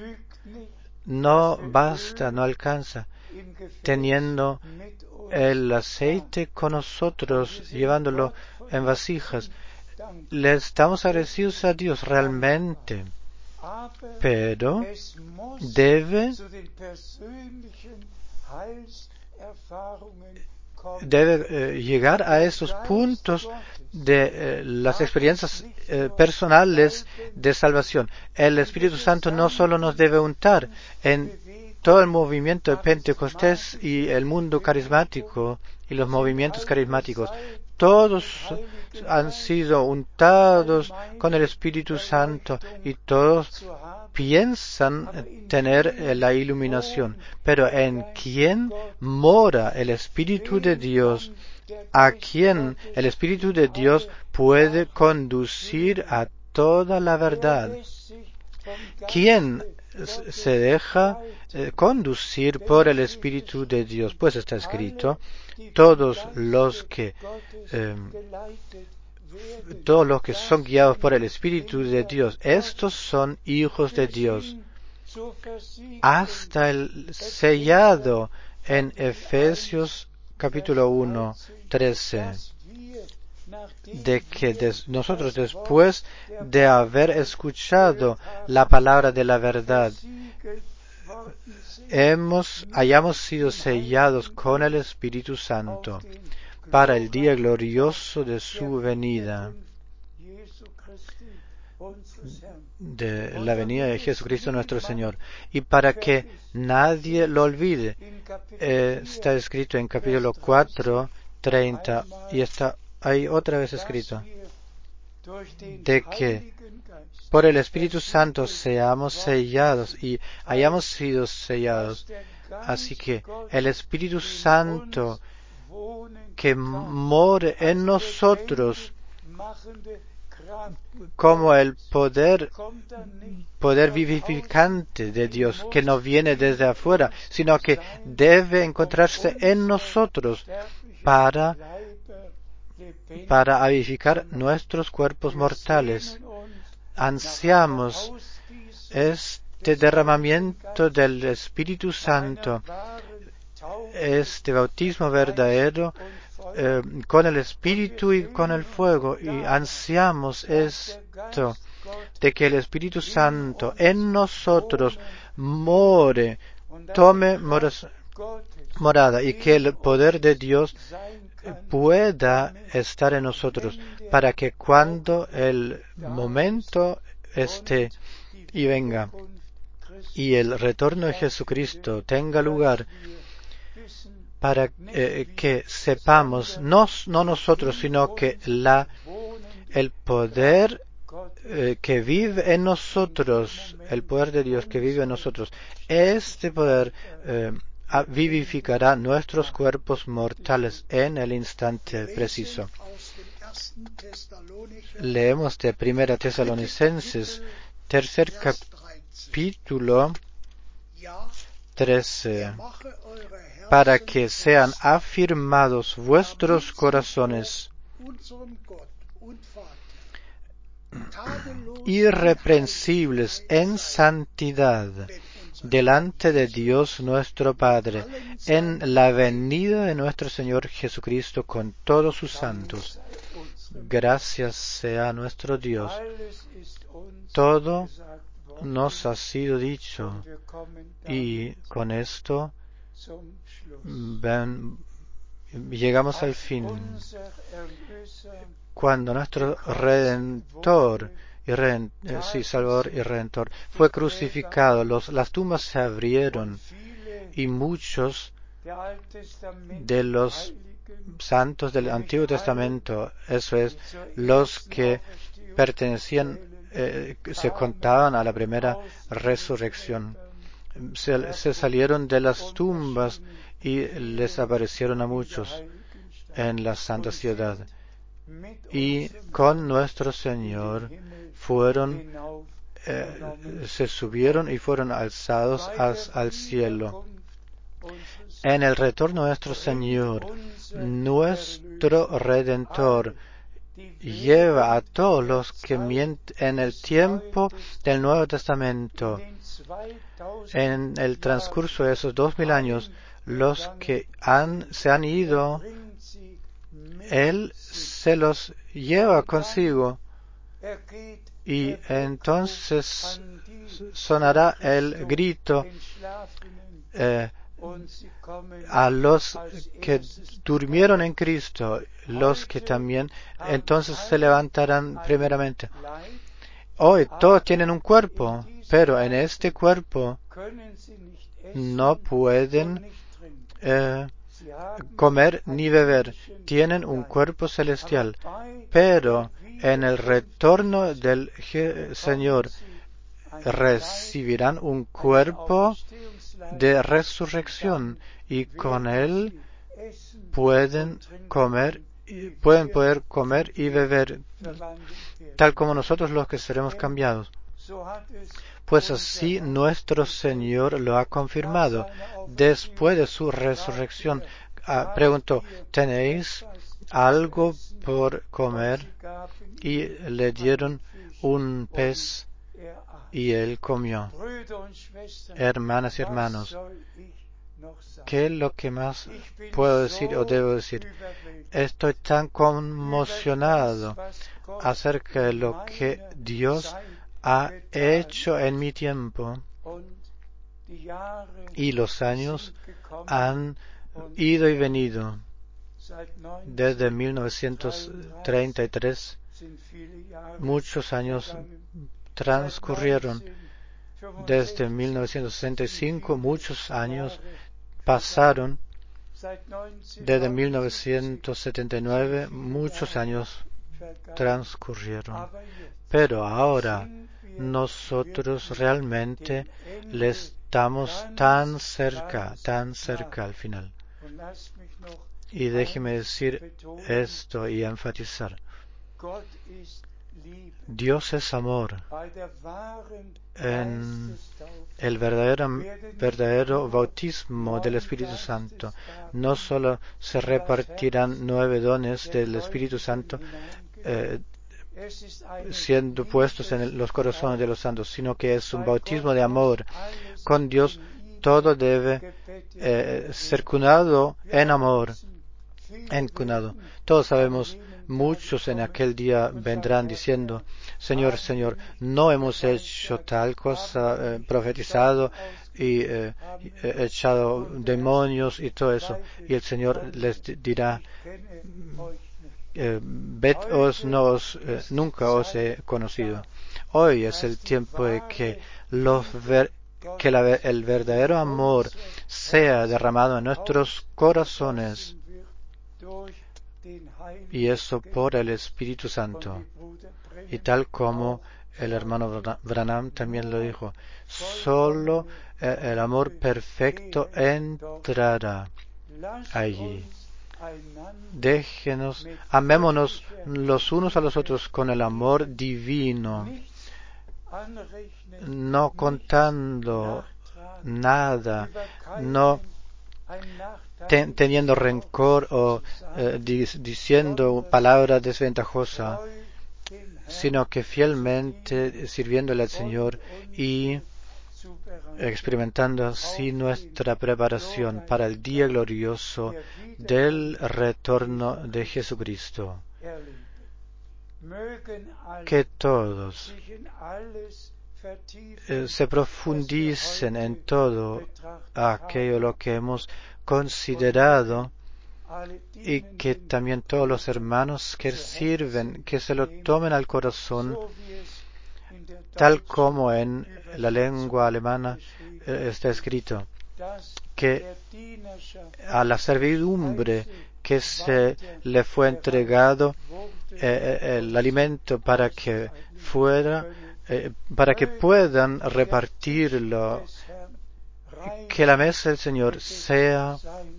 No basta, no alcanza teniendo el aceite con nosotros, llevándolo en vasijas. Le estamos agradecidos a Dios realmente, pero debe debe eh, llegar a esos puntos de eh, las experiencias eh, personales de salvación. El Espíritu Santo no solo nos debe untar en todo el movimiento de Pentecostés y el mundo carismático y los movimientos carismáticos. Todos han sido untados con el Espíritu Santo y todos piensan tener eh, la iluminación. Pero ¿en quién mora el Espíritu de Dios? ¿A quién el Espíritu de Dios puede conducir a toda la verdad? ¿Quién se deja eh, conducir por el Espíritu de Dios? Pues está escrito, todos los que eh, todos los que son guiados por el Espíritu de Dios, estos son hijos de Dios. Hasta el sellado en Efesios capítulo uno, trece, de que des, nosotros después de haber escuchado la palabra de la verdad, hemos, hayamos sido sellados con el Espíritu Santo para el día glorioso de su venida, de la venida de Jesucristo nuestro Señor. Y para que nadie lo olvide, eh, está escrito en capítulo cuatro, treinta, y está ahí otra vez escrito, de que por el Espíritu Santo seamos sellados y hayamos sido sellados. Así que el Espíritu Santo que more en nosotros como el poder, poder vivificante de Dios, que no viene desde afuera, sino que debe encontrarse en nosotros para, para vivificar nuestros cuerpos mortales. Ansiamos este derramamiento del Espíritu Santo, este bautismo verdadero eh, con el Espíritu y con el fuego, y ansiamos esto, de que el Espíritu Santo en nosotros more, tome moras, morada, y que el poder de Dios pueda estar en nosotros, para que cuando el momento esté y venga y el retorno de Jesucristo tenga lugar, para eh, que sepamos, no, no nosotros, sino que la, el poder eh, que vive en nosotros, el poder de Dios que vive en nosotros, este poder eh, vivificará nuestros cuerpos mortales en el instante preciso. Leemos de Primera Tesalonicenses, tercer capítulo, trece, para que sean afirmados vuestros corazones irreprensibles en santidad delante de Dios nuestro Padre, en la venida de nuestro Señor Jesucristo con todos sus santos. Gracias sea nuestro Dios. Todo nos ha sido dicho y con esto ven, llegamos al fin. Cuando nuestro Redentor y Reden, eh, sí, Salvador y Redentor fue crucificado, los, las tumbas se abrieron y muchos de los santos del Antiguo Testamento, eso es, los que pertenecían, eh, se contaban a la primera resurrección, se, se salieron de las tumbas y les aparecieron a muchos en la santa ciudad. Y con nuestro Señor fueron, eh, se subieron y fueron alzados as, al cielo. En el retorno de nuestro Señor, nuestro Redentor lleva a todos los que mienten en el tiempo del Nuevo Testamento, en el transcurso de esos dos mil años, los que han, se han ido, Él se los lleva consigo y entonces sonará el grito eh, a los que durmieron en Cristo, los que también entonces se levantarán primeramente. Hoy todos tienen un cuerpo, pero en este cuerpo no pueden eh, comer ni beber. Tienen un cuerpo celestial, pero en el retorno del Señor recibirán un cuerpo de resurrección y con él pueden comer, pueden poder comer y beber, tal como nosotros los que seremos cambiados. Pues así nuestro Señor lo ha confirmado. Después de su resurrección, ah, preguntó, ¿tenéis algo por comer? Y le dieron un pez y él comió. Hermanas y hermanos, ¿qué es lo que más puedo decir o debo decir? Estoy tan conmocionado acerca de lo que Dios ha hecho en mi tiempo, y los años han ido y venido. Desde mil novecientos treinta y tres muchos años transcurrieron. Desde mil novecientos sesenta y cinco muchos años pasaron. Desde mil novecientos setenta y nueve muchos años transcurrieron. Pero ahora nosotros realmente le estamos tan cerca, tan cerca al final. Y déjeme decir esto y enfatizar. Dios es amor. En el verdadero, verdadero bautismo del Espíritu Santo no solo se repartirán nueve dones del Espíritu Santo eh, siendo puestos en el, los corazones de los santos, sino que es un bautismo de amor. Con Dios todo debe eh, ser cunado en amor. Encunado. Todos sabemos, muchos en aquel día vendrán diciendo, Señor, Señor, no hemos hecho tal cosa, eh, profetizado y eh, echado demonios y todo eso. Y el Señor les dirá, eh, ved os, no os, eh, nunca os he conocido. Hoy es el tiempo de que los ver, que la, el verdadero amor sea derramado en nuestros corazones, y eso por el Espíritu Santo. Y tal como el hermano Branham también lo dijo, solo el amor perfecto entrará allí. Déjenos, amémonos los unos a los otros con el amor divino, no contando nada, no ten, teniendo rencor o eh, di, diciendo palabras desventajosas, sino que fielmente sirviéndole al Señor y experimentando así nuestra preparación para el día glorioso del retorno de Jesucristo. Que todos eh, se profundicen en todo aquello lo que hemos considerado y que también todos los hermanos que sirven, que se lo tomen al corazón, tal como en la lengua alemana eh, está escrito, que a la servidumbre que se le fue entregado eh, el alimento para que fuera, eh, para que puedan repartirlo, que la mesa del Señor sea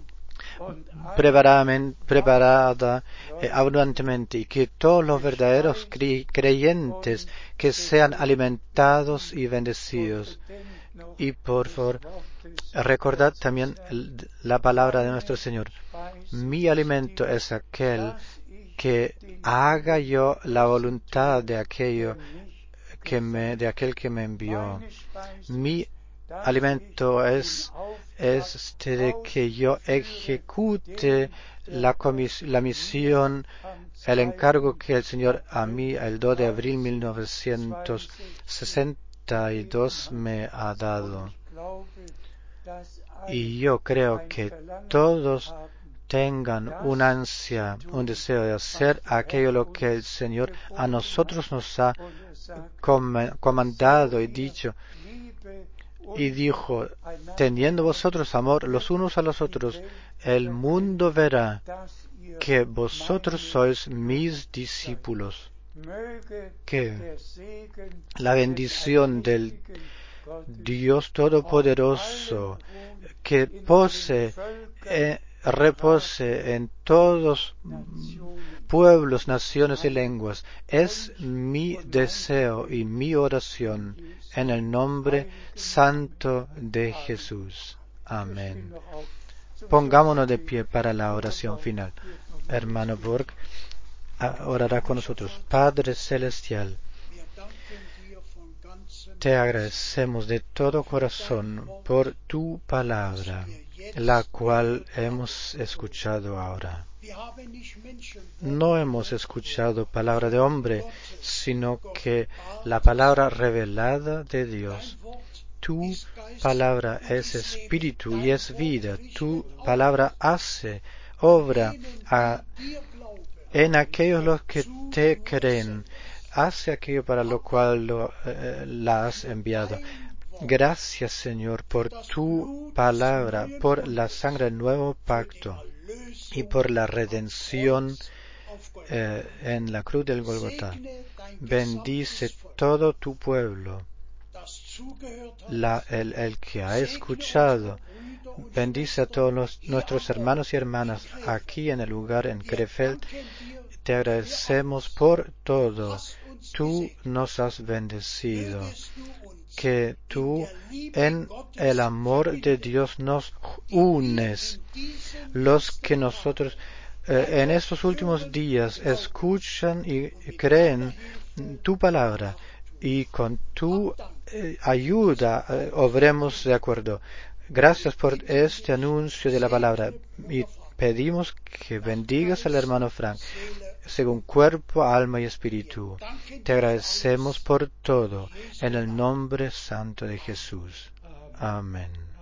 preparada eh, abundantemente y que todos los verdaderos cre creyentes que sean alimentados y bendecidos. Y por favor, recordad también la palabra de nuestro Señor. Mi alimento es aquel que haga yo la voluntad de aquello que me, de aquel que me envió. Mi alimento es este de que yo ejecute la, comis la misión, el encargo que el Señor a mí el dos de abril de mil novecientos sesenta y dos me ha dado. Y yo creo que todos tengan una ansia, un deseo de hacer aquello lo que el Señor a nosotros nos ha comandado y dicho. Y dijo, teniendo vosotros amor los unos a los otros, el mundo verá que vosotros sois mis discípulos. Que la bendición del Dios Todopoderoso, que pose, eh, repose en todos pueblos, naciones y lenguas, es mi deseo y mi oración en el nombre santo de Jesús. Amén. Pongámonos de pie para la oración final. Hermano Borg orará con nosotros. Padre Celestial, te agradecemos de todo corazón por tu palabra, la cual hemos escuchado ahora. No hemos escuchado palabra de hombre, sino que la palabra revelada de Dios. Tu palabra es espíritu y es vida. Tu palabra hace obra a, en aquellos los que te creen. Hace aquello para lo cual lo, eh, la has enviado. Gracias, Señor, por tu palabra, por la sangre del nuevo pacto y por la redención eh, en la cruz del Golgotá. Bendice todo tu pueblo, la, el, el que ha escuchado. Bendice a todos los, nuestros hermanos y hermanas aquí en el lugar en Krefeld. Te agradecemos por todo. Tú nos has bendecido. Que tú en el amor de Dios nos unes. Los que nosotros eh, en estos últimos días escuchan y creen tu palabra y con tu eh, ayuda eh, obremos de acuerdo. Gracias por este anuncio de la palabra y pedimos que bendigas al hermano Frank según cuerpo, alma y espíritu. Te agradecemos por todo en el nombre santo de Jesús. Amén.